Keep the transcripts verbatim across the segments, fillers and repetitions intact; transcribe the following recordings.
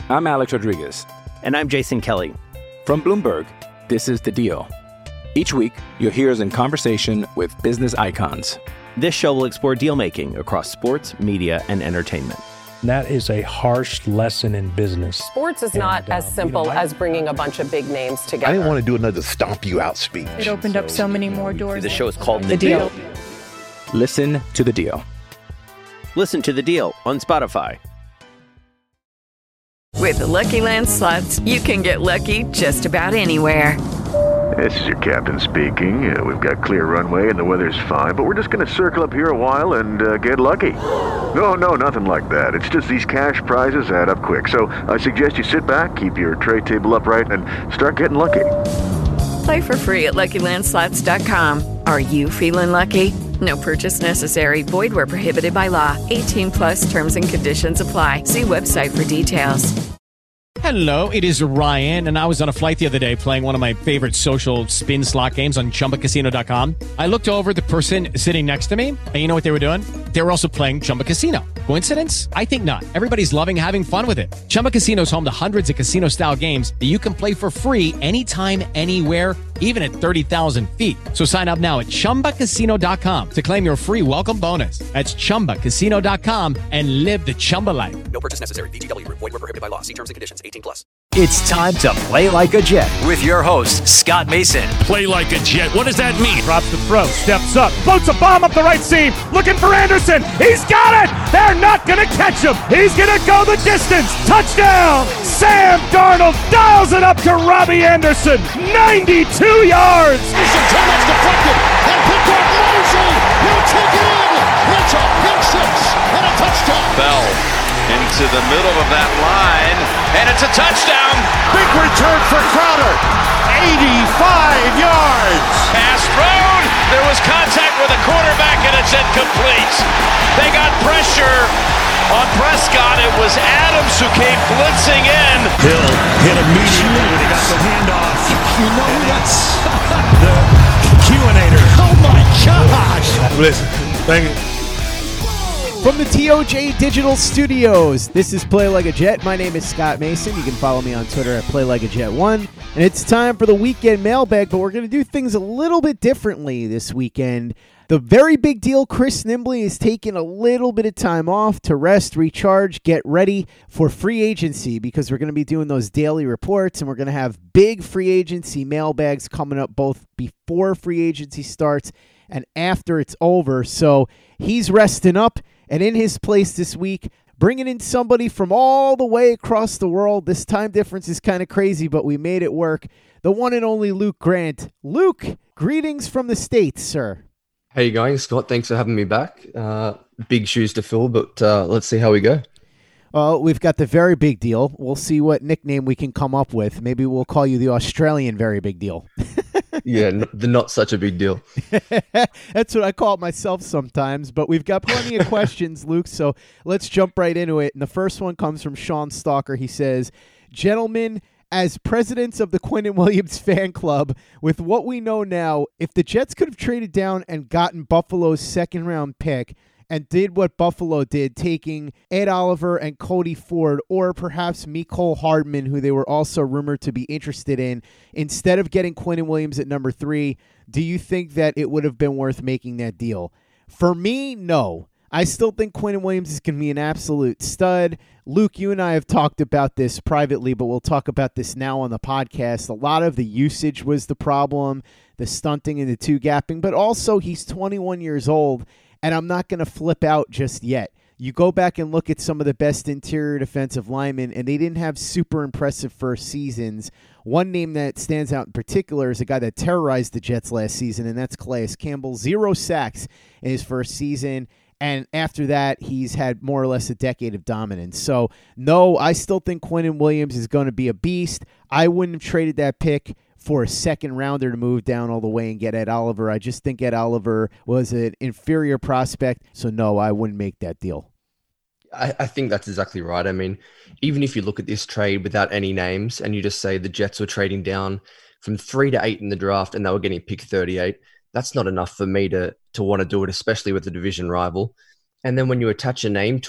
I'm Alex Rodriguez. And I'm Jason Kelly. From Bloomberg, this is The Deal. Each week, you'll hear us in conversation with business icons. This show will explore deal-making across sports, media, and entertainment. That is a harsh lesson in business. Sports is not and, uh, as simple you know, I, as bringing a bunch of big names together. I didn't want to do another stomp you out speech. It opened so, up so many more doors. The show is called The, the deal. deal. Listen to The Deal. Listen to The Deal on Spotify. With the Lucky Land Slots, you can get lucky just about anywhere. This is your captain speaking. Uh, we've got clear runway and the weather's fine, but we're just going to circle up here a while and uh, get lucky. No, no, nothing like that. It's just these cash prizes add up quick. So I suggest you sit back, keep your tray table upright, and start getting lucky. Play for free at Lucky Land Slots dot com. Are you feeling lucky? No purchase necessary. Void where prohibited by law. eighteen plus terms and conditions apply. See website for details. Hello, it is Ryan, and I was on a flight the other day playing one of my favorite social spin slot games on Chumba Casino dot com. I looked over at the person sitting next to me, and you know what they were doing? They were also playing Chumba Casino. Coincidence? I think not. Everybody's loving having fun with it. Chumba Casino is home to hundreds of casino-style games that you can play for free anytime, anywhere, even at thirty thousand feet. So sign up now at Chumba Casino dot com to claim your free welcome bonus. That's Chumba Casino dot com and live the Chumba life. No purchase necessary. V G W. Void where prohibited by law. See terms and conditions. eighteen plus. It's time to play like a Jet with your host, Scott Mason. Play like a Jet. What does that mean? Drops the throw, steps up, floats a bomb up the right seam, looking for Anderson. He's got it! They're not going to catch him. He's going to go the distance. Touchdown! Sam Darnold dials it up to Robbie Anderson. ninety-two yards! Anderson, too much deflected, and picked up Mosley. He'll take it in. It's a pick six and a touchdown. Bell into the middle of that line, and it's a touchdown. Big return for Crowder. eighty-five yards. Pass thrown. There was contact with the quarterback, and it's incomplete. They got pressure on Prescott. It was Adams who came blitzing in. Hill hit immediately when he got the handoff. You know who that's? The Q-inator. Oh my gosh. Listen, thank you. From the T O J Digital Studios, this is Play Like a Jet. My name is Scott Mason. You can follow me on Twitter at Play Like a Jet one. And it's time for the weekend mailbag, but we're going to do things a little bit differently this weekend. The very big deal, Chris Nimbley is taking a little bit of time off to rest, recharge, get ready for free agency because we're going to be doing those daily reports and we're going to have big free agency mailbags coming up both before free agency starts and after it's over. So he's resting up. And in his place this week, bringing in somebody from all the way across the world. This time difference is kind of crazy, but we made it work. The one and only Luke Grant. Luke, greetings from the States, sir. How you going, Scott? Thanks for having me back. Uh, big shoes to fill, but uh, let's see how we go. Well, we've got the very big deal. We'll see what nickname we can come up with. Maybe we'll call you the Australian very big deal. Yeah, n- the not such a big deal. That's what I call it myself sometimes, but we've got plenty of questions, Luke, so let's jump right into it. And the first one comes from Sean Stalker. He says, gentlemen, as presidents of the Quinnen Williams fan club, with what we know now, if the Jets could have traded down and gotten Buffalo's second round pick and did what Buffalo did, taking Ed Oliver and Cody Ford, or perhaps Mecole Hardman, who they were also rumored to be interested in, instead of getting Quinnen Williams at number three, do you think that it would have been worth making that deal? For me, no. I still think Quinnen Williams is going to be an absolute stud. Luke, you and I have talked about this privately, but we'll talk about this now on the podcast. A lot of the usage was the problem, the stunting and the two-gapping, but also he's twenty-one years old, and I'm not going to flip out just yet. You go back and look at some of the best interior defensive linemen, and they didn't have super impressive first seasons. One name that stands out in particular is a guy that terrorized the Jets last season, and that's Calais Campbell. Zero sacks in his first season, and after that, he's had more or less a decade of dominance. So, no, I still think Quinnen Williams is going to be a beast. I wouldn't have traded that pick for a second rounder to move down all the way and get Ed Oliver. I just think Ed Oliver was an inferior prospect. So, no, I wouldn't make that deal. I, I think that's exactly right. I mean, even if you look at this trade without any names and you just say the Jets were trading down from three to eight in the draft and they were getting pick thirty-eight, that's not enough for me to, to want to do it, especially with the division rival. And then when you attach a name to it,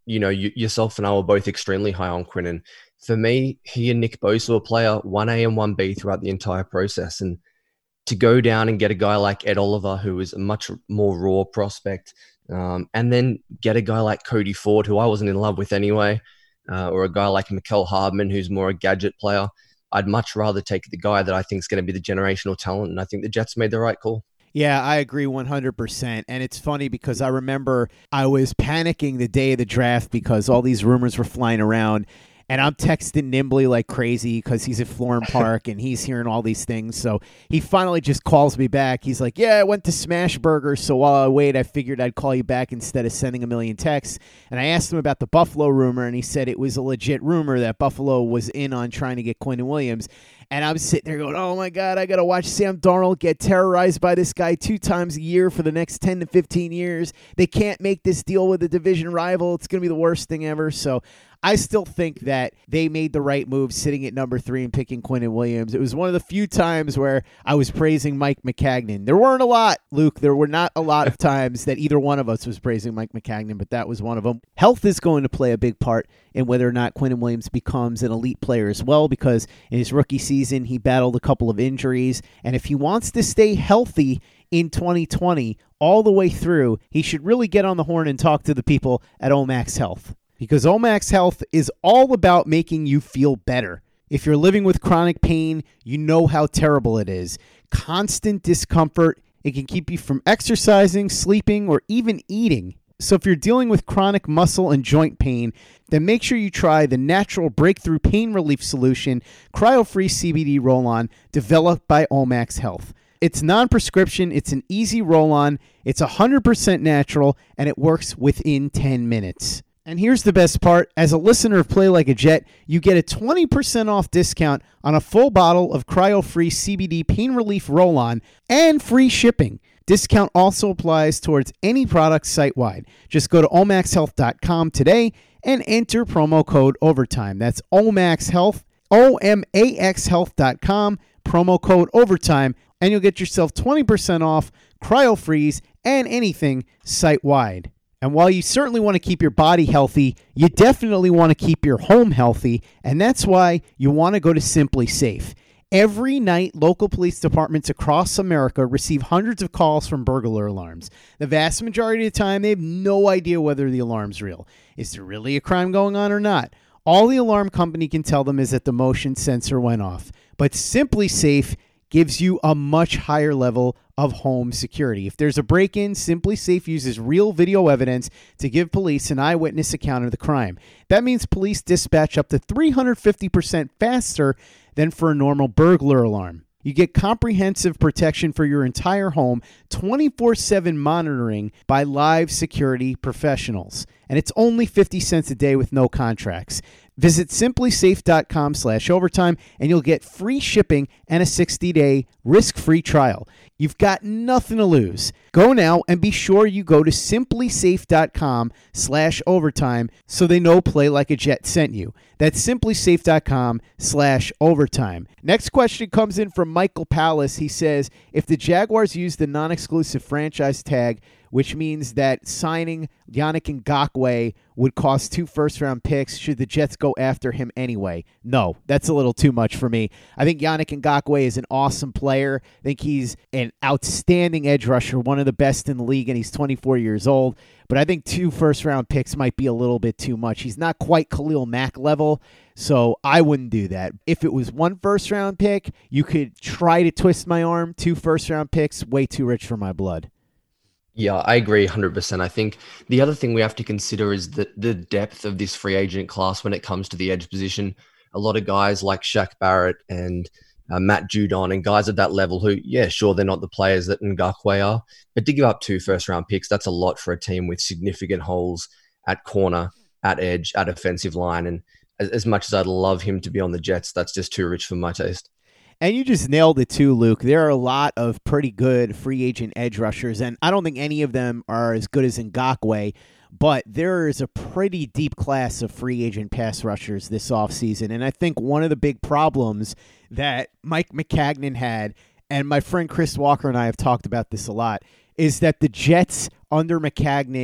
you know, you, yourself and I were both extremely high on Quinnen. For me, he and Nick Bosa were player one A and one B throughout the entire process. And to go down and get a guy like Ed Oliver, who is a much more raw prospect, um, and then get a guy like Cody Ford, who I wasn't in love with anyway, uh, or a guy like Mecole Hardman, who's more a gadget player, I'd much rather take the guy that I think is going to be the generational talent. And I think the Jets made the right call. Yeah, I agree one hundred percent. And it's funny because I remember I was panicking the day of the draft because all these rumors were flying around. And I'm texting Nimbly like crazy because he's at Florham Park and he's hearing all these things. So he finally just calls me back. He's like, yeah, I went to Smash Burger. So while I wait, I figured I'd call you back instead of sending a million texts. And I asked him about the Buffalo rumor, and he said it was a legit rumor that Buffalo was in on trying to get Quinnen Williams. And I was sitting there going, oh, my God, I got to watch Sam Darnold get terrorized by this guy two times a year for the next ten to fifteen years. They can't make this deal with a division rival. It's going to be the worst thing ever. So I still think that they made the right move sitting at number three and picking Quinnen Williams. It was one of the few times where I was praising Mike Maccagnan. There weren't a lot, Luke. There were not a lot of times that either one of us was praising Mike Maccagnan, but that was one of them. Health is going to play a big part in whether or not Quinnen Williams becomes an elite player as well, because in his rookie season, he battled a couple of injuries. And if he wants to stay healthy in twenty twenty all the way through, he should really get on the horn and talk to the people at Omax Health. Because Omax Health is all about making you feel better. If you're living with chronic pain, you know how terrible it is. Constant discomfort. It can keep you from exercising, sleeping, or even eating. So if you're dealing with chronic muscle and joint pain, then make sure you try the natural breakthrough pain relief solution, Cryo-Free C B D Roll-On, developed by Omax Health. It's non-prescription, it's an easy roll-on, it's one hundred percent natural, and it works within ten minutes. And here's the best part. As a listener of Play Like a Jet, you get a twenty percent off discount on a full bottle of Cryo-Free C B D Pain Relief Roll-On and free shipping. Discount also applies towards any product site-wide. Just go to omax health dot com today and enter promo code OVERTIME. That's Omax Health, O M A X health dot com, promo code OVERTIME, and you'll get yourself twenty percent off Cryo-Freeze and anything site-wide. And while you certainly want to keep your body healthy, you definitely want to keep your home healthy, and that's why you want to go to Simply Safe. Every night, local police departments across America receive hundreds of calls from burglar alarms. The vast majority of the time, they have no idea whether the alarm's real. Is there really a crime going on or not? All the alarm company can tell them is that the motion sensor went off. But Simply Safe gives you a much higher level of home security. If there's a break-in, Simply Safe uses real video evidence to give police an eyewitness account of the crime. That means police dispatch up to three hundred fifty percent faster than for a normal burglar alarm. You get comprehensive protection for your entire home, twenty-four seven monitoring by live security professionals. And it's only fifty cents a day with no contracts. Visit simply safe dot com slash overtime and you'll get free shipping and a sixty-day risk-free trial. You've got nothing to lose. Go now and be sure you go to simply safe dot com slash overtime so they know Play Like a Jet sent you. That's simply safe dot com slash overtime. Next question comes in from Michael Palace. He says, if the Jaguars use the non-exclusive franchise tag, which means that signing Yannick Ngakoue would cost two first-round picks, should the Jets go after him anyway? No, that's a little too much for me. I think Yannick Ngakoue is an awesome player. I think he's an outstanding edge rusher, one of the best in the league, and he's twenty-four years old. But I think two first-round picks might be a little bit too much. He's not quite Khalil Mack level, so I wouldn't do that. If it was one first-round pick, you could try to twist my arm. Two first-round picks, way too rich for my blood. Yeah, I agree one hundred percent. I think the other thing we have to consider is the, the depth of this free agent class when it comes to the edge position. A lot of guys like Shaq Barrett and uh, Matt Judon and guys at that level who, yeah, sure, they're not the players that Ngakoue are, but to give up two first-round picks, that's a lot for a team with significant holes at corner, at edge, at offensive line. And as, as much as I'd love him to be on the Jets, that's just too rich for my taste. And you just nailed it too, Luke. There are a lot of pretty good free agent edge rushers, and I don't think any of them are as good as Ngakoue, but there is a pretty deep class of free agent pass rushers this offseason. And I think one of the big problems that Mike Maccagnan had, and my friend Chris Walker and I have talked about this a lot, is that the Jets under Maccagnan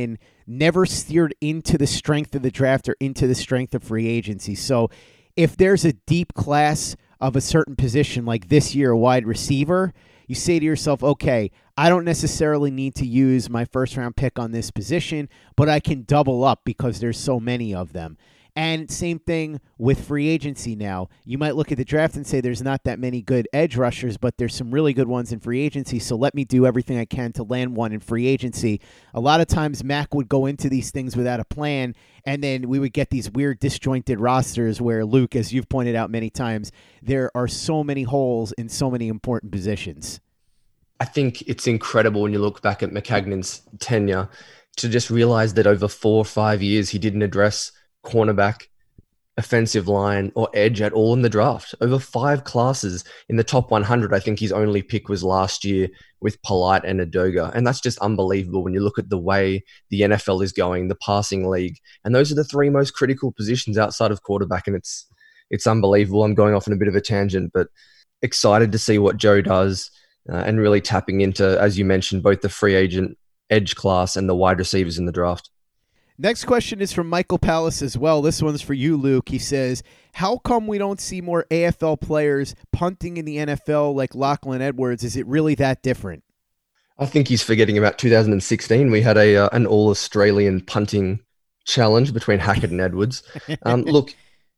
never steered into the strength of the draft or into the strength of free agency. So if there's a deep class of a certain position, like this year, a wide receiver, you say to yourself, okay, I don't necessarily need to use my first round pick on this position, but I can double up because there's so many of them. And same thing with free agency now. You might look at the draft and say there's not that many good edge rushers, but there's some really good ones in free agency, so let me do everything I can to land one in free agency. A lot of times Mac would go into these things without a plan, and then we would get these weird disjointed rosters where, Luke, as you've pointed out many times, there are so many holes in so many important positions. I think it's incredible when you look back at Maccagnan's tenure to just realize that over four or five years he didn't address cornerback, offensive line, or edge at all in the draft. Over five classes in the top one hundred, I think his only pick was last year with Polite and Adoga. And that's just unbelievable when you look at the way the N F L is going, the passing league. And those are the three most critical positions outside of quarterback. And it's it's unbelievable. I'm going off on a bit of a tangent, but excited to see what Joe does uh, and really tapping into, as you mentioned, both the free agent edge class and the wide receivers in the draft. Next question is from Michael Palace as well. This one's for you, Luke. He says, how come we don't see more A F L players punting in the N F L like Lachlan Edwards? Is it really that different? I think he's forgetting about two thousand sixteen. We had a uh, an all-Australian punting challenge between Hackett and Edwards. Um, look,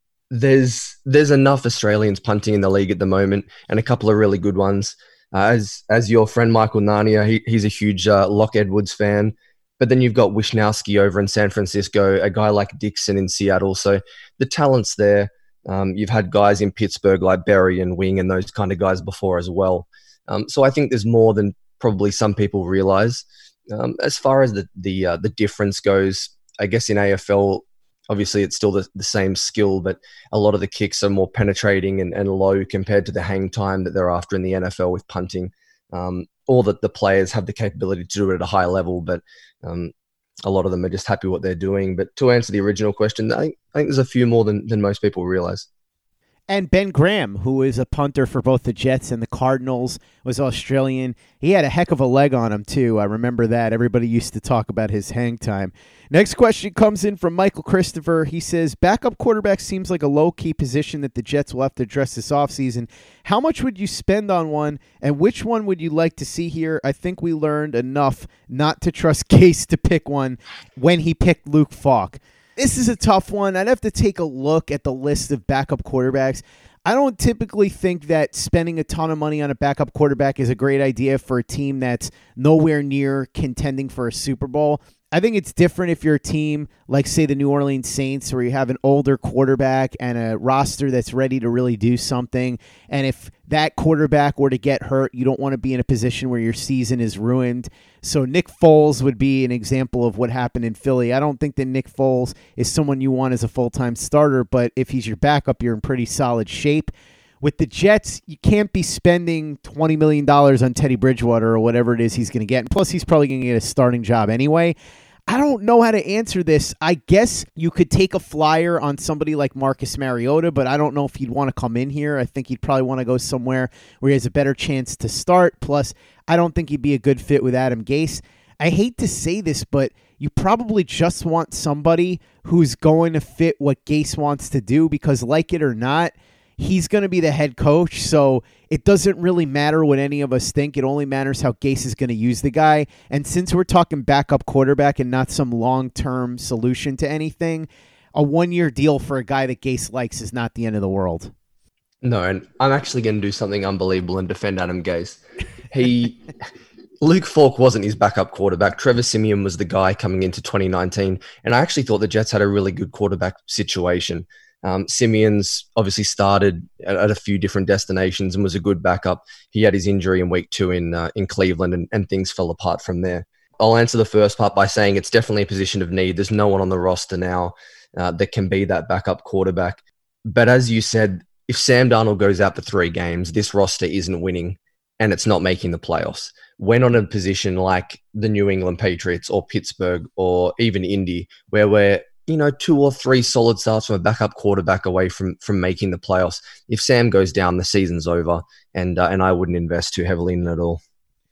there's there's enough Australians punting in the league at the moment, and a couple of really good ones. Uh, as as your friend Michael Narnia, he, he's a huge uh, Lock Edwards fan. But then you've got Wisnowski over in San Francisco, a guy like Dixon in Seattle. So the talent's there. Um, you've had guys in Pittsburgh like Berry and Wing and those kind of guys before as well. Um, so I think there's more than probably some people realize. Um, as far as the the uh, the difference goes, I guess in A F L, obviously it's still the, the same skill, but a lot of the kicks are more penetrating and, and low compared to the hang time that they're after in the N F L with punting. Um, or that the players have the capability to do it at a high level, but um, a lot of them are just happy with what they're doing. But to answer the original question, I think, I think there's a few more than, than most people realize. And Ben Graham, who is a punter for both the Jets and the Cardinals, was Australian. He had a heck of a leg on him, too. I remember that. Everybody used to talk about his hang time. Next question comes in from Michael Christopher. He says, backup quarterback seems like a low-key position that the Jets will have to address this offseason. How much would you spend on one, and which one would you like to see here? I think we learned enough not to trust Case to pick one when he picked Luke Falk. This is a tough one. I'd have to take a look at the list of backup quarterbacks. I don't typically think that spending a ton of money on a backup quarterback is a great idea for a team that's nowhere near contending for a Super Bowl. I think it's different if you're a team like, say, the New Orleans Saints, where you have an older quarterback and a roster that's ready to really do something. And if that quarterback were to get hurt, you don't want to be in a position where your season is ruined. So Nick Foles would be an example of what happened in Philly. I don't think that Nick Foles is someone you want as a full-time starter, but if he's your backup, you're in pretty solid shape. With the Jets, you can't be spending twenty million dollars on Teddy Bridgewater or whatever it is he's going to get. And plus, he's probably going to get a starting job anyway. I don't know how to answer this. I guess you could take a flyer on somebody like Marcus Mariota, but I don't know if he'd want to come in here. I think he'd probably want to go somewhere where he has a better chance to start. Plus, I don't think he'd be a good fit with Adam Gase. I hate to say this, but you probably just want somebody who's going to fit what Gase wants to do, because like it or not, he's going to be the head coach, so it doesn't really matter what any of us think. It only matters how Gase is going to use the guy. And since we're talking backup quarterback and not some long-term solution to anything, a one-year deal for a guy that Gase likes is not the end of the world. No, and I'm actually going to do something unbelievable and defend Adam Gase. He... Luke Falk wasn't his backup quarterback. Trevor Siemian was the guy coming into twenty nineteen, and I actually thought the Jets had a really good quarterback situation. Um, Simeon's obviously started at, at a few different destinations and was a good backup. He had his injury in week two in uh, in Cleveland, and, and things fell apart from there. I'll answer the first part by saying it's definitely a position of need. There's no one on the roster now uh, that can be that backup quarterback. But as you said, if Sam Darnold goes out for three games, this roster isn't winning and it's not making the playoffs. We're not in a position like the New England Patriots or Pittsburgh or even Indy, where we're, you know, two or three solid starts from a backup quarterback away from from making the playoffs. If Sam goes down, the season's over, and uh, and I wouldn't invest too heavily in it at all.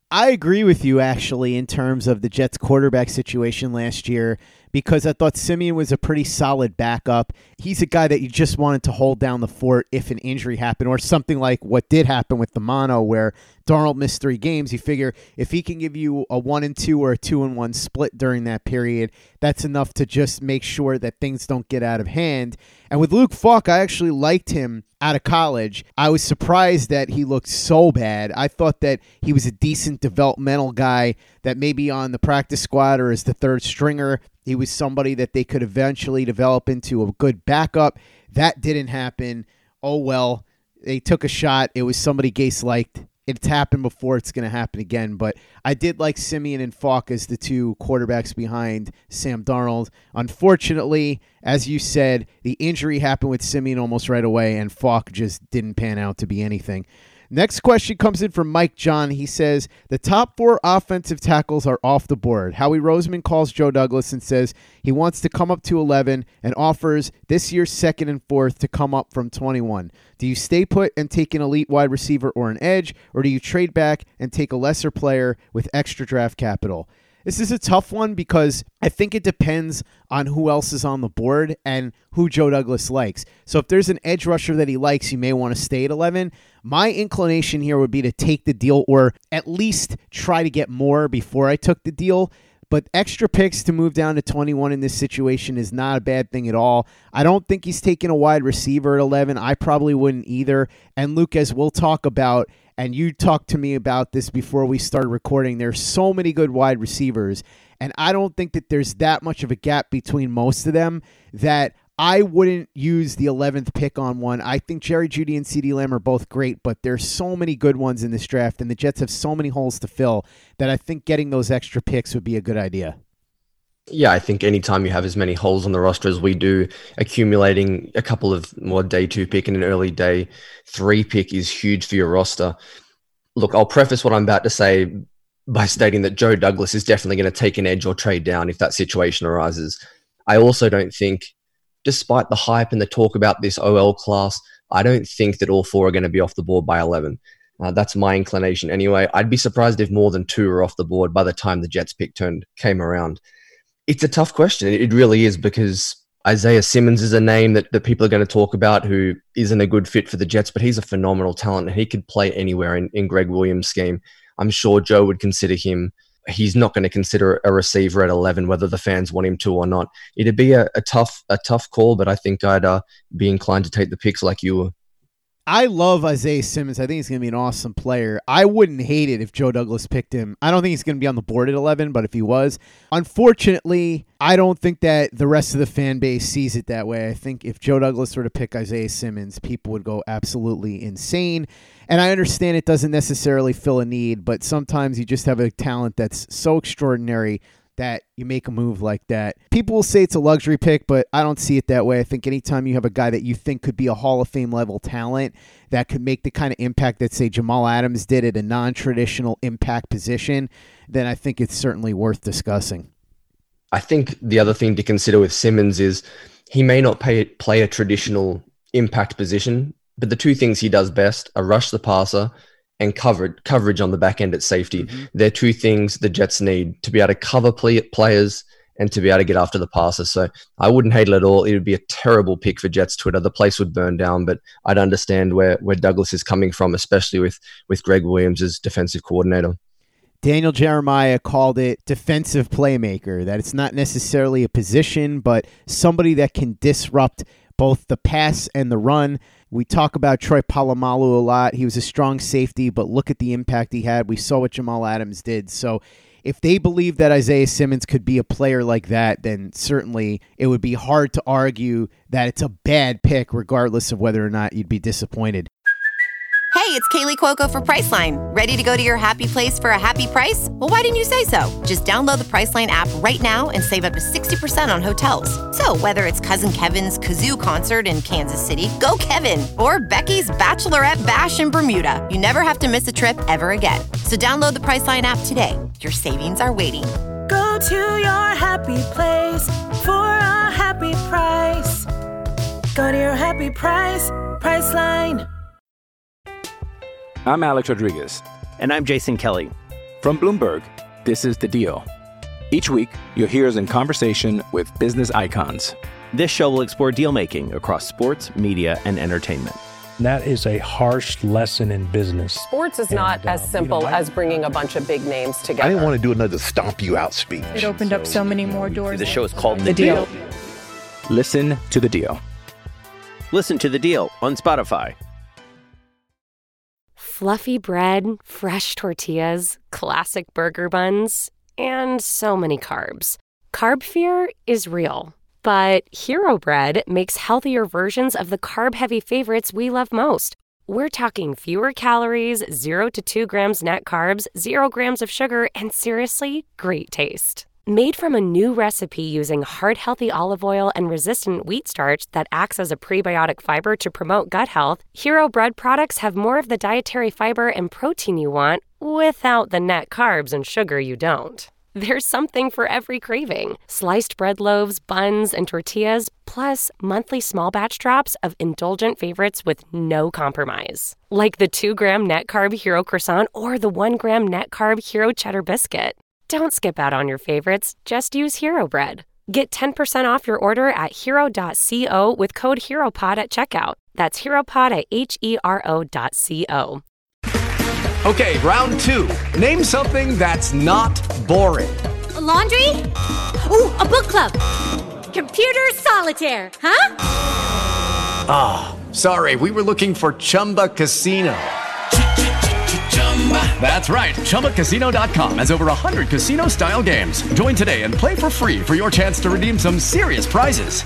I agree with you, actually, in terms of the Jets quarterback situation last year, because I thought Siemian was a pretty solid backup. He's a guy that you just wanted to hold down the fort if an injury happened, or something like what did happen with the mono, where Darnold missed three games. You figure if he can give you a one and two or a two and one split during that period, that's enough to just make sure that things don't get out of hand. And with Luke Falk, I actually liked him out of college. I was surprised that he looked so bad. I thought that he was a decent developmental guy that maybe on the practice squad or as the third stringer, he was somebody that they could eventually develop into a good backup. That didn't happen. Oh, well, they took a shot. It was somebody Gase liked. It's happened before. It's going to happen again. But I did like Siemian and Falk as the two quarterbacks behind Sam Darnold. Unfortunately, as you said, the injury happened with Siemian almost right away, and Falk just didn't pan out to be anything. Next question comes in from Mike John. He says, the top four offensive tackles are off the board. Howie Roseman calls Joe Douglas and says he wants to come up to eleven and offers this year's second and fourth to come up from twenty-one. Do you stay put and take an elite wide receiver or an edge, or do you trade back and take a lesser player with extra draft capital? This is a tough one because I think it depends on who else is on the board and who Joe Douglas likes. So if there's an edge rusher that he likes, you may want to stay at eleven. My inclination here would be to take the deal or at least try to get more before I took the deal. But extra picks to move down to twenty-one in this situation is not a bad thing at all. I don't think he's taking a wide receiver at eleven. I probably wouldn't either. And Luke, as we'll talk about, and you talked to me about this before we started recording, there's so many good wide receivers, and I don't think that there's that much of a gap between most of them that I wouldn't use the eleventh pick on one. I think Jerry Jeudy and CeeDee Lamb are both great, but there's so many good ones in this draft, and the Jets have so many holes to fill that I think getting those extra picks would be a good idea. Yeah, I think anytime you have as many holes on the roster as we do, accumulating a couple of more day two pick and an early day three pick is huge for your roster. Look, I'll preface what I'm about to say by stating that Joe Douglas is definitely going to take an edge or trade down if that situation arises. I also don't think, despite the hype and the talk about this O L class, I don't think that all four are going to be off the board by eleven. Uh, that's my inclination anyway. I'd be surprised if more than two are off the board by the time the Jets pick turned came around. It's a tough question. It really is, because Isaiah Simmons is a name that, that people are going to talk about who isn't a good fit for the Jets, but he's a phenomenal talent and he could play anywhere in, in Greg Williams' scheme. I'm sure Joe would consider him. He's not going to consider a receiver at eleven, whether the fans want him to or not. It'd be a, a tough a tough call, but I think I'd uh, be inclined to take the picks like you were. I love Isaiah Simmons. I think he's going to be an awesome player. I wouldn't hate it if Joe Douglas picked him. I don't think he's going to be on the board at eleven, but if he was, unfortunately, I don't think that the rest of the fan base sees it that way. I think if Joe Douglas were to pick Isaiah Simmons, people would go absolutely insane. And I understand it doesn't necessarily fill a need, but sometimes you just have a talent that's so extraordinary that you make a move like that. People will say it's a luxury pick, but I don't see it that way. I think anytime you have a guy that you think could be a Hall of Fame level talent that could make the kind of impact that, say, Jamal Adams did at a non-traditional impact position, then I think it's certainly worth discussing. I think the other thing to consider with Simmons is he may not pay, play a traditional impact position, but the two things he does best are rush the passer and coverage coverage on the back end at safety. Mm-hmm. They're two things the Jets need to be able to cover play, players and to be able to get after the passer. So I wouldn't hate it at all. It would be a terrible pick for Jets Twitter. The place would burn down, but I'd understand where, where Douglas is coming from, especially with, with Greg Williams as defensive coordinator. Daniel Jeremiah called it defensive playmaker, that it's not necessarily a position, but somebody that can disrupt both the pass and the run. We talk about Troy Polamalu a lot. He was a strong safety, but look at the impact he had. We saw what Jamal Adams did. So if they believe that Isaiah Simmons could be a player like that, then certainly it would be hard to argue that it's a bad pick, regardless of whether or not you'd be disappointed. Hey, it's Kaylee Cuoco for Priceline. Ready to go to your happy place for a happy price? Well, why didn't you say so? Just download the Priceline app right now and save up to sixty percent on hotels. So whether it's Cousin Kevin's Kazoo Concert in Kansas City, go Kevin, or Becky's Bachelorette Bash in Bermuda, you never have to miss a trip ever again. So download the Priceline app today. Your savings are waiting. Go to your happy place for a happy price. Go to your happy price, Priceline. I'm Alex Rodriguez. And I'm Jason Kelly. From Bloomberg, this is The Deal. Each week, you'll hear us in conversation with business icons. This show will explore deal-making across sports, media, and entertainment. That is a harsh lesson in business. Sports is and, not uh, as simple you know, I, as bringing a bunch of big names together. I didn't want to do another stomp you out speech. It opened up so many more doors. The show is called The, the deal. deal. Listen to The Deal. Listen to The Deal on Spotify. Fluffy bread, fresh tortillas, classic burger buns, and so many carbs. Carb fear is real, but Hero Bread makes healthier versions of the carb-heavy favorites we love most. We're talking fewer calories, zero to two grams net carbs, zero grams of sugar, and seriously, great taste. Made from a new recipe using heart-healthy olive oil and resistant wheat starch that acts as a prebiotic fiber to promote gut health, Hero Bread products have more of the dietary fiber and protein you want without the net carbs and sugar you don't. There's something for every craving. Sliced bread loaves, buns, and tortillas, plus monthly small batch drops of indulgent favorites with no compromise. Like the two gram net carb Hero Croissant or the one gram net carb Hero Cheddar Biscuit. Don't skip out on your favorites, just use Hero Bread. Get ten percent off your order at hero dot co with code HEROPOD at checkout. That's HEROPOD at H E R O dot C O. Okay, round two. Name something that's not boring. A laundry? Ooh, a book club. Computer solitaire, huh? Ah, oh, sorry, we were looking for Chumba Casino. That's right. Chumba Casino dot com has over one hundred casino-style games. Join today and play for free for your chance to redeem some serious prizes.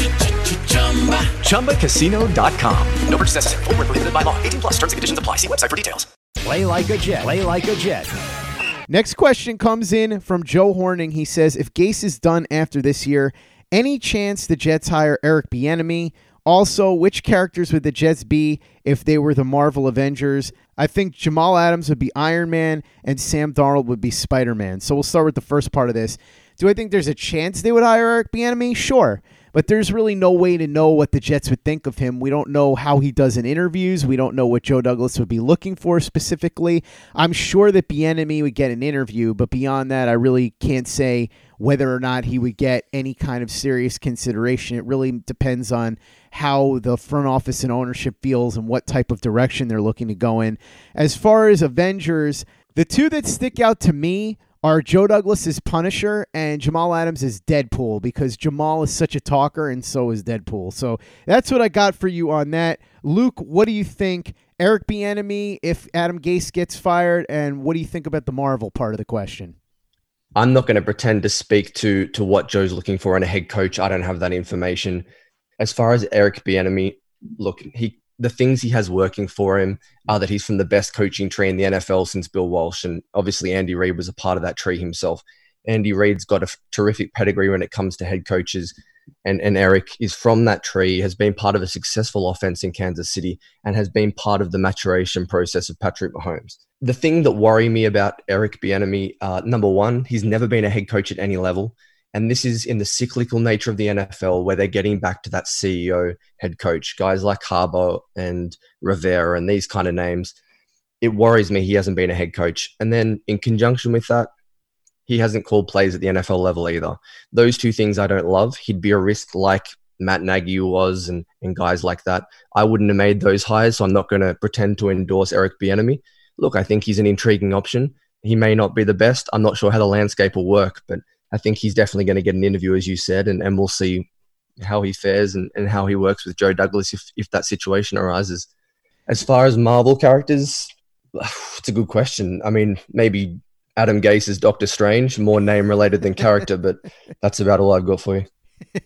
Chumba Casino dot com. No purchase necessary. Void where prohibited by law. eighteen plus. Terms and conditions apply. See website for details. Play like a Jet. Play like a Jet. Next question comes in from Joe Horning. He says, if Gase is done after this year, any chance the Jets hire Eric Bieniemy? Also, which characters would the Jets be if they were the Marvel Avengers? I think Jamal Adams would be Iron Man and Sam Darnold would be Spider-Man. So we'll start with the first part of this. Do I think there's a chance they would hire Eric Bieniemy? Sure. But there's really no way to know what the Jets would think of him. We don't know how he does in interviews. We don't know what Joe Douglas would be looking for specifically. I'm sure that Bieniemy would get an interview, but beyond that, I really can't say whether or not he would get any kind of serious consideration. It really depends on how the front office and ownership feels and what type of direction they're looking to go in. As far as Avengers, the two that stick out to me are Joe Douglas as Punisher and Jamal Adams as Deadpool, because Jamal is such a talker and so is Deadpool. So that's what I got for you on that. Luke, what do you think? Eric Bieniemy if Adam Gase gets fired, and what do you think about the Marvel part of the question? I'm not going to pretend to speak to to what Joe's looking for in a head coach. I don't have that information. As far as Eric Bieniemy, look, he the things he has working for him are that he's from the best coaching tree in the N F L since Bill Walsh, and obviously Andy Reid was a part of that tree himself. Andy Reid's got a f- terrific pedigree when it comes to head coaches, and, and Eric is from that tree, has been part of a successful offense in Kansas City, and has been part of the maturation process of Patrick Mahomes. The thing that worry me about Eric Bieniemy, uh, number one, he's never been a head coach at any level. And this is in the cyclical nature of the N F L where they're getting back to that C E O head coach, guys like Harbaugh and Rivera and these kind of names. It worries me he hasn't been a head coach. And then in conjunction with that, he hasn't called plays at the N F L level either. Those two things I don't love. He'd be a risk like Matt Nagy was and, and guys like that. I wouldn't have made those hires, so I'm not going to pretend to endorse Eric Bieniemy. Look, I think he's an intriguing option. He may not be the best. I'm not sure how the landscape will work, but I think he's definitely going to get an interview, as you said, and, and we'll see how he fares and, and how he works with Joe Douglas if, if that situation arises. As far as Marvel characters, it's a good question. I mean, maybe Adam Gase is Doctor Strange, more name-related than character, but that's about all I've got for you.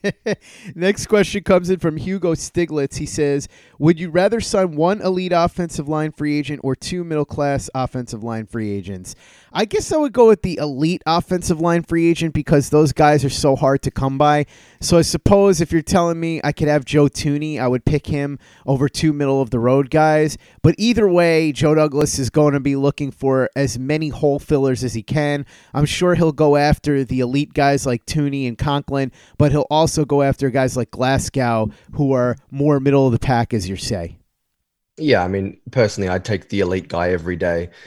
Next question comes in from Hugo Stiglitz. He says, would you rather sign one elite offensive line free agent or two middle-class offensive line free agents? I guess I would go with the elite offensive line free agent because those guys are so hard to come by. So I suppose if you're telling me I could have Joe Thuney, I would pick him over two middle-of-the-road guys. But either way, Joe Douglas is going to be looking for as many hole fillers as he can. I'm sure he'll go after the elite guys like Thuney and Conklin, but he'll also go after guys like Glasgow who are more middle of the pack, as you say. Yeah, I mean, personally, I'd take the elite guy every day.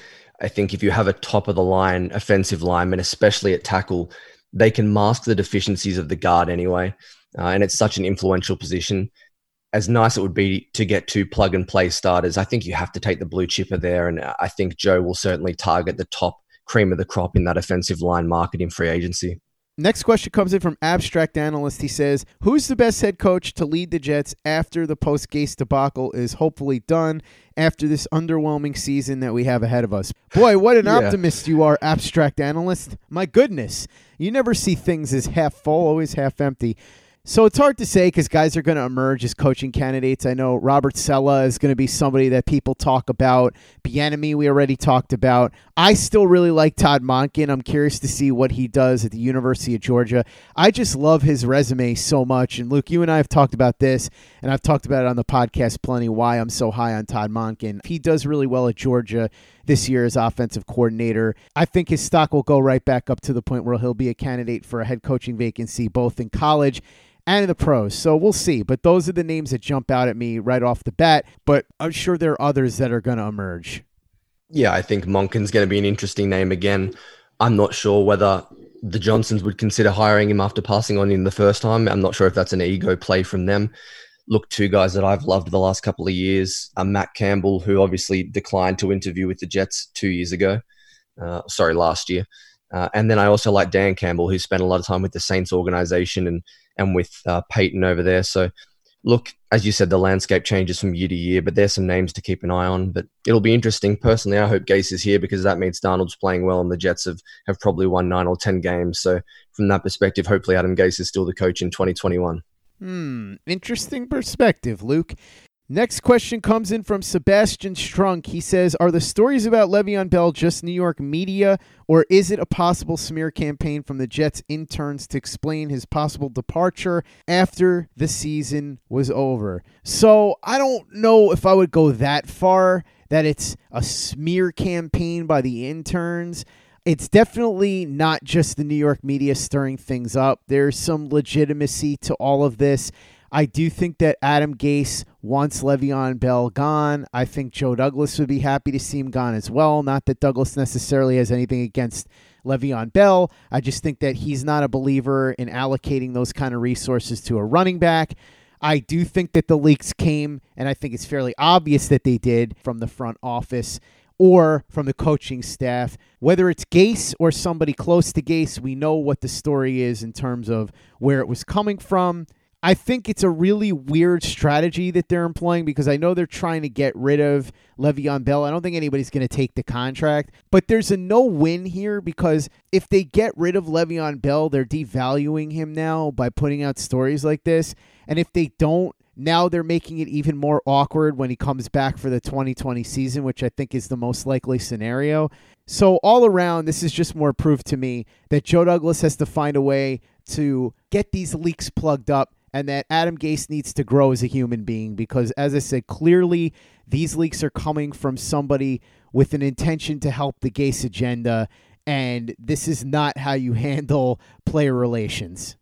I think if you have a top of the line offensive lineman, especially at tackle, they can mask the deficiencies of the guard anyway. Uh, and it's such an influential position. As nice it would be to get two plug and play starters, I think you have to take the blue chipper there. And I think Joe will certainly target the top cream of the crop in that offensive line market in free agency. Next question comes in from Abstract Analyst. He says, who's the best head coach to lead the Jets after the post-Gase debacle is hopefully done after this underwhelming season that we have ahead of us? Boy, what an yeah. optimist you are, Abstract Analyst. My goodness. You never see things as half full, always half empty. So it's hard to say because guys are going to emerge as coaching candidates. I know Robert Saleh is going to be somebody that people talk about. Bieniemy we already talked about. I still really like Todd Monken. I'm curious to see what he does at the University of Georgia. I just love his resume so much. And Luke, you and I have talked about this, and I've talked about it on the podcast plenty, why I'm so high on Todd Monken. He does really well at Georgia this year as offensive coordinator. I think his stock will go right back up to the point where he'll be a candidate for a head coaching vacancy both in college and in the pros. So we'll see. But those are the names that jump out at me right off the bat. But I'm sure there are others that are going to emerge. Yeah, I think Monken's going to be an interesting name again. I'm not sure whether the Johnsons would consider hiring him after passing on him the first time. I'm not sure if that's an ego play from them. Look, two guys that I've loved the last couple of years are Matt Campbell, who obviously declined to interview with the Jets two years ago. Uh, sorry, last year. Uh, and then I also like Dan Campbell, who spent a lot of time with the Saints organization and and with uh, Peyton over there. So, look, as you said, the landscape changes from year to year, but there's some names to keep an eye on. But it'll be interesting. Personally, I hope Gase is here because that means Darnold's playing well and the Jets have, have probably won nine or ten games. So, from that perspective, hopefully Adam Gase is still the coach in twenty twenty-one. Hmm, interesting perspective, Luke. Next question comes in from Sebastian Strunk. He says, are the stories about Le'Veon Bell just New York media, or is it a possible smear campaign from the Jets interns to explain his possible departure after the season was over? So I don't know if I would go that far, that it's a smear campaign by the interns. It's definitely not just the New York media stirring things up. There's some legitimacy to all of this. I do think that Adam Gase wants Le'Veon Bell gone. I think Joe Douglas would be happy to see him gone as well. Not that Douglas necessarily has anything against Le'Veon Bell. I just think that he's not a believer in allocating those kind of resources to a running back. I do think that the leaks came, and I think it's fairly obvious that they did, from the front office or from the coaching staff. Whether it's Gase or somebody close to Gase, we know what the story is in terms of where it was coming from. I think it's a really weird strategy that they're employing because I know they're trying to get rid of Le'Veon Bell. I don't think anybody's going to take the contract, but there's a no-win here because if they get rid of Le'Veon Bell, they're devaluing him now by putting out stories like this. And if they don't, now they're making it even more awkward when he comes back for the twenty twenty season, which I think is the most likely scenario. So all around, this is just more proof to me that Joe Douglas has to find a way to get these leaks plugged up, and that Adam Gase needs to grow as a human being because, as I said, clearly these leaks are coming from somebody with an intention to help the Gase agenda, and this is not how you handle player relations.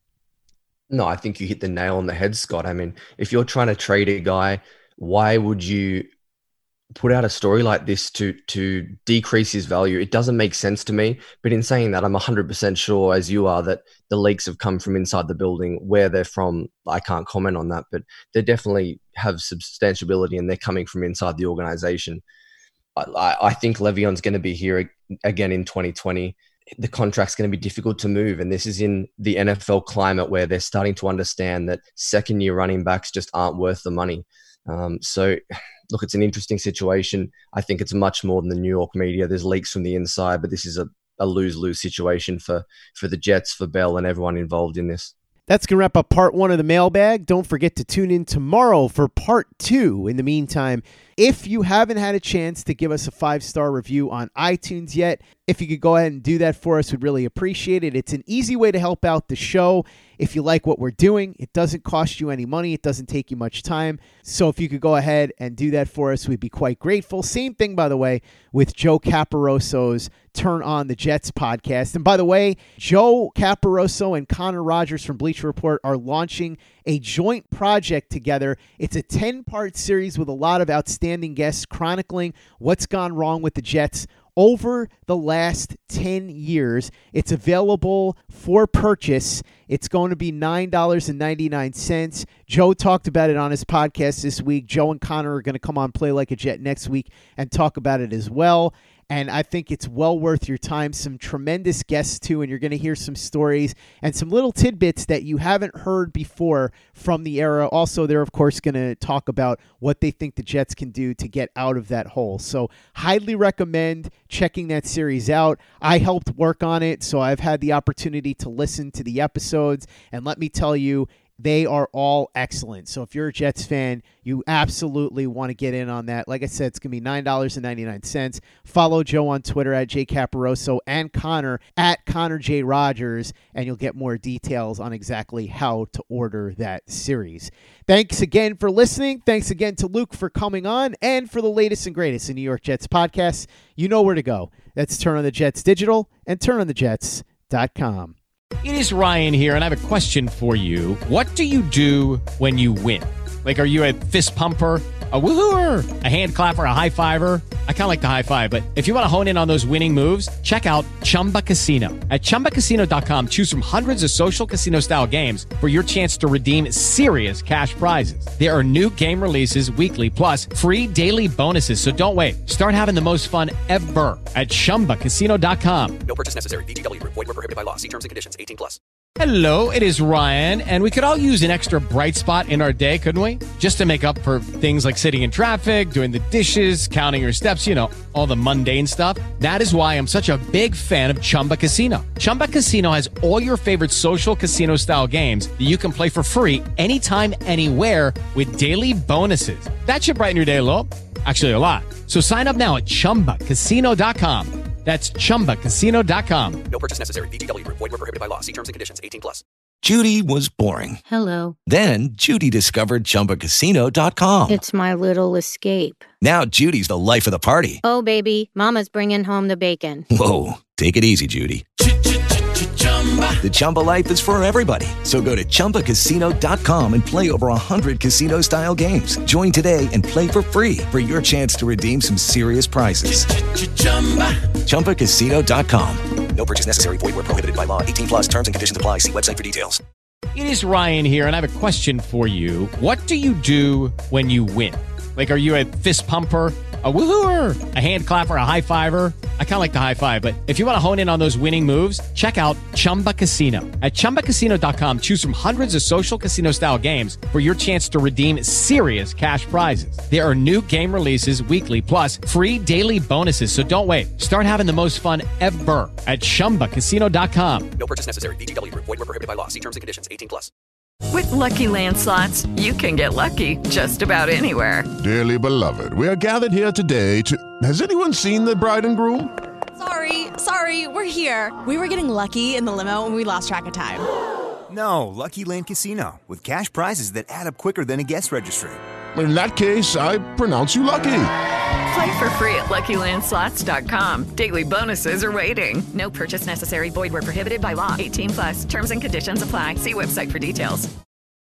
No, I think you hit the nail on the head, Scott. I mean, if you're trying to trade a guy, why would you put out a story like this to to decrease his value? It doesn't make sense to me. But in saying that, I'm one hundred percent sure, as you are, that the leaks have come from inside the building. Where they're from, I can't comment on that, but they definitely have substantiability and they're coming from inside the organization. I, I think Le'Veon's going to be here again in twenty twenty. The contract's going to be difficult to move. And this is in the N F L climate where they're starting to understand that second-year running backs just aren't worth the money. Um, so, look, it's an interesting situation. I think it's much more than the New York media. There's leaks from the inside, but this is a, a lose-lose situation for, for the Jets, for Bell, and everyone involved in this. That's going to wrap up part one of the mailbag. Don't forget to tune in tomorrow for part two. In the meantime, if you haven't had a chance to give us a five-star review on iTunes yet, if you could go ahead and do that for us, we'd really appreciate it. It's an easy way to help out the show. If you like what we're doing, it doesn't cost you any money. It doesn't take you much time. So if you could go ahead and do that for us, we'd be quite grateful. Same thing, by the way, with Joe Caporoso's Turn on the Jets podcast. And by the way, Joe Caporoso and Connor Rogers from Bleacher Report are launching a joint project together. It's a ten-part series with a lot of outstanding guests chronicling what's gone wrong with the Jets over the last ten years. It's available for purchase. It's going to be nine dollars and ninety-nine cents. Joe talked about it on his podcast this week. Joe and Connor are going to come on Play Like a Jet next week and talk about it as well. And I think it's well worth your time. Some tremendous guests, too, and you're going to hear some stories and some little tidbits that you haven't heard before from the era. Also, they're, of course, going to talk about what they think the Jets can do to get out of that hole. So highly recommend checking that series out. I helped work on it, so I've had the opportunity to listen to the episodes. And let me tell you, they are all excellent. So if you're a Jets fan, you absolutely want to get in on that. Like I said, it's going to be nine dollars and ninety-nine cents. Follow Joe on Twitter at J Caparoso and Connor at Connor J Rogers, and you'll get more details on exactly how to order that series. Thanks again for listening. Thanks again to Luke for coming on, and for the latest and greatest in New York Jets podcasts. You know where to go. That's Turn on the Jets Digital and turn on the jets dot com. It is Ryan here, and I have a question for you. What do you do when you win? Like, are you a fist pumper, a woohooer, a hand clapper, a high fiver? I kind of like the high five, but if you want to hone in on those winning moves, check out Chumba Casino. At Chumba Casino dot com, choose from hundreds of social casino-style games for your chance to redeem serious cash prizes. There are new game releases weekly, plus free daily bonuses. So don't wait. Start having the most fun ever at Chumba Casino dot com. No purchase necessary. V G W. Void where prohibited by law. See terms and conditions. eighteen plus. Hello, it is Ryan, and we could all use an extra bright spot in our day, couldn't we? Just to make up for things like sitting in traffic, doing the dishes, counting your steps, you know, all the mundane stuff. That is why I'm such a big fan of Chumba Casino. Chumba Casino has all your favorite social casino-style games that you can play for free anytime, anywhere with daily bonuses. That should brighten your day a little. Actually, a lot. So sign up now at Chumba Casino dot com. That's Chumba Casino dot com. No purchase necessary. V G W. Void where prohibited by law. See terms and conditions. eighteen plus. Judy was boring. Hello. Then Judy discovered Chumba Casino dot com. It's my little escape. Now Judy's the life of the party. Oh, baby, mama's bringing home the bacon. Whoa, take it easy, Judy. The Chumba life is for everybody. So go to Chumba Casino dot com and play over one hundred casino-style games. Join today and play for free for your chance to redeem some serious prizes. Chumba Casino dot com. No purchase necessary. Void where prohibited by law. eighteen plus terms and conditions apply. See website for details. It is Ryan here, and I have a question for you. What do you do when you win? Like, are you a fist pumper, a woohooer, a hand clapper, a high fiver? I kind of like the high five, but if you want to hone in on those winning moves, check out Chumba Casino. At Chumba Casino dot com, choose from hundreds of social casino-style games for your chance to redeem serious cash prizes. There are new game releases weekly, plus free daily bonuses. So don't wait. Start having the most fun ever at Chumba Casino dot com. No purchase necessary. V G W. Void where prohibited by law. See terms and conditions. eighteen plus. With Lucky Land Slots, you can get lucky just about anywhere. Dearly beloved, we are gathered here today to... Has anyone seen the bride and groom? Sorry, sorry, we're here. We were getting lucky in the limo and we lost track of time. No, Lucky Land Casino, with cash prizes that add up quicker than a guest registry. In that case, I pronounce you lucky. Play for free at Lucky Land Slots dot com. Daily bonuses are waiting. No purchase necessary. Void where prohibited by law. eighteen plus. Terms and conditions apply. See website for details.